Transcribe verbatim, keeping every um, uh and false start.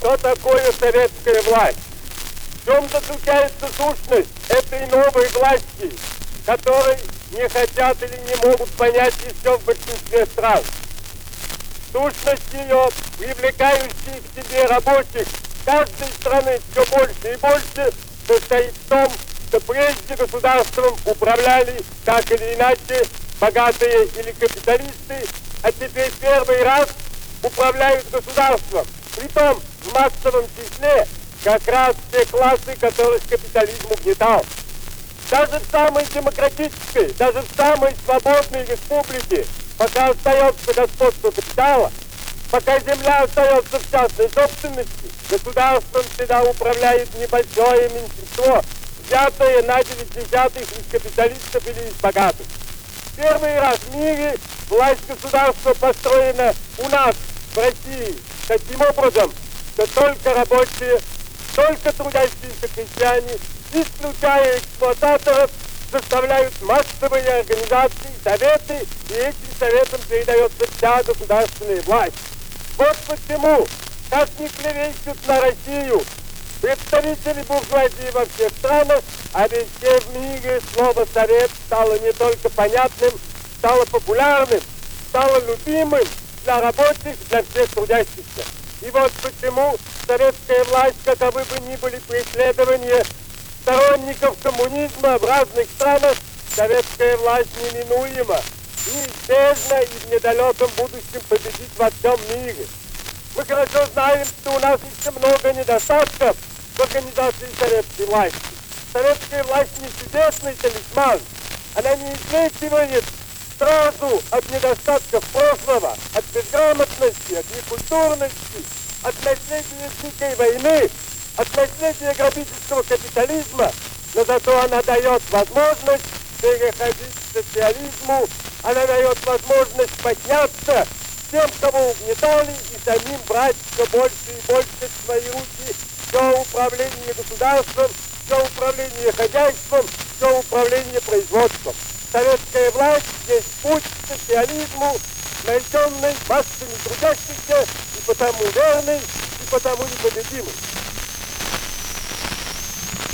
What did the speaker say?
Что такое советская власть? В чем заключается сущность этой новой власти, которой не хотят или не могут понять еще в большинстве стран? Сущность ее, привлекающая к себе рабочих каждой страны все больше и больше, состоит в том, что прежде государством управляли так или иначе богатые или капиталисты, а теперь первый раз управляют государством. Притом в массовом числе как раз те классы, которых капитализм угнетал. Даже в самой демократической, даже в самой свободной республике, пока остается господство капитала, пока земля остается в частной собственности, государством всегда управляет небольшое меньшинство, взятое на девять десятых из капиталистов или из богатых. Первый раз в мире власть государства построена у нас, в России, таким образом, что только рабочие, только трудящиеся крестьяне, исключая эксплуататоров, составляют массовые организации, советы, и этим советам передается вся государственная власть. Вот почему, как ни клевещут на Россию представители буржуазии во всех странах, а везде в мире слово «совет» стало не только понятным, стало популярным, стало любимым для рабочих, для всех трудящихся. И вот почему советская власть, каковы бы ни были преследования сторонников коммунизма в разных странах, советская власть неминуема, неизбежно и в недалеком будущем победит во всем мире. Мы хорошо знаем, что у нас еще много недостатков в организации советской власти. Советская власть не чудесный талисман. Она не излечивает сразу от недостатков прошлого, от безграмотности, от некультурности, от наследия дикой войны, от наследия грабительского капитализма, но зато она дает возможность переходить к социализму, она дает возможность подняться тем, кого угнетали, и самим брать все больше и больше в свои руки все управление государством, все управление хозяйством, все управление производством. Советская власть есть путь к социализму, найденный массами трудящихся, и потому верный, и потому непобедимый.